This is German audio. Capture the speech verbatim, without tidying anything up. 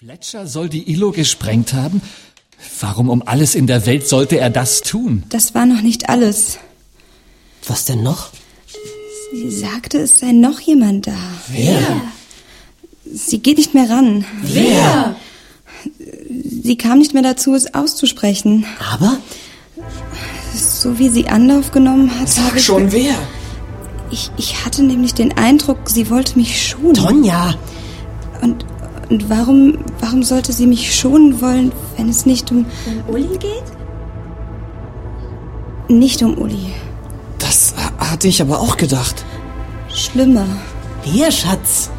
Fletcher soll die I L O gesprengt haben? Warum um alles in der Welt sollte er das tun? Das war noch nicht alles. Was denn noch? Sie sagte, es sei noch jemand da. Wer? Sie geht nicht mehr ran. Wer? Sie kam nicht mehr dazu, es auszusprechen. Aber? So wie sie Anlauf genommen hat... Sag schon, wer? Ich, ich hatte nämlich den Eindruck, sie wollte mich schonen. Tonja! Und, und warum, warum sollte sie mich schonen wollen, wenn es nicht um... Um Uli geht? Nicht um Uli. Das hatte ich aber auch gedacht. Schlimmer. Wer, Schatz?